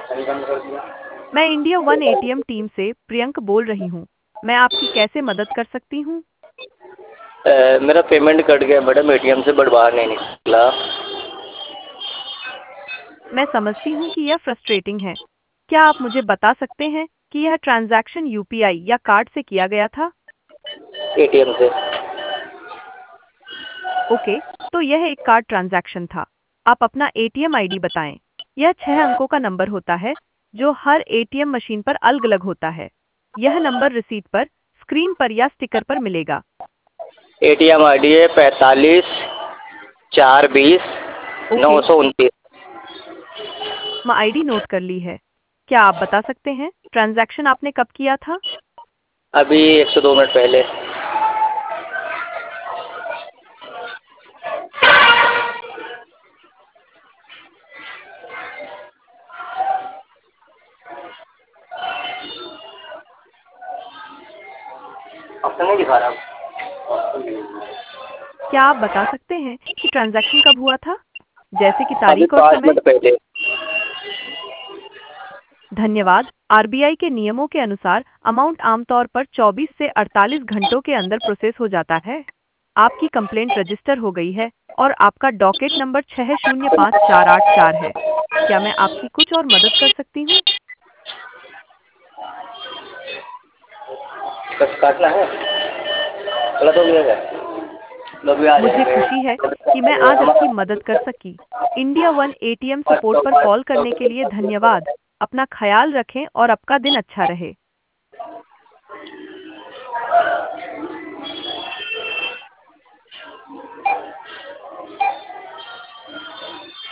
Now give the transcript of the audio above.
अभी बंद कर दिया। मैं इंडिया वन एटीएम टीम से प्रियंक बोल रही हूँ। मैं आपकी कैसे मदद कर सकती हूँ? मेरा पेमेंट कट गया मैडम, एटीएम से बट बाहर नहीं निकला। मैं समझती हूँ कि यह फ्रस्ट्रेटिंग है। क्या आप मुझे बता सकते हैं कि यह ट्रांजैक्शन यूपीआई या कार्ड से किया गया था? एटीएम से। ओके, तो यह एक कार्ड ट्रांजैक्शन था। आप अपना एटीएम आईडी बताएं। यह 6 अंकों का नंबर होता है जो हर एटीएम मशीन पर अलग-अलग होता है। यह नंबर रिसीट पर, स्क्रीन पर या स्टिकर पर मिलेगा। एटीएम आईडी है 45 4 20 ओके, 929। मैं आईडी नोट कर ली है। क्या आप बता सकते हैं ट्रांजैक्शन आपने कब किया था? अभी 102 मिनट पहले। ऑप्शन नहीं दिखा रहा। क्या आप बता सकते हैं कि ट्रांजैक्शन कब हुआ था? जैसे कि अभी तारीख और 5 मिनट समय? पहले। धन्यवाद। आरबीआई के नियमों के अनुसार अमाउंट आमतौर पर 24 से 48 घंटों के अंदर प्रोसेस हो जाता है। आपकी कंप्लेंट रजिस्टर हो गई है और आपका डॉकेट नंबर 605484 है। क्या मैं आपकी कुछ और मदद कर सकती हूँ? बस काटना है। गलत हो गया क्या? लो भी आ मुझे जाएंगे। खुशी है कि मैं आज आपकी मदद कर सकी। इंडिया वन एटीएम सपोर्ट पर कॉल करने के लिए धन्यवाद। अपना ख्याल रखें और आपका दिन अच्छा रहे।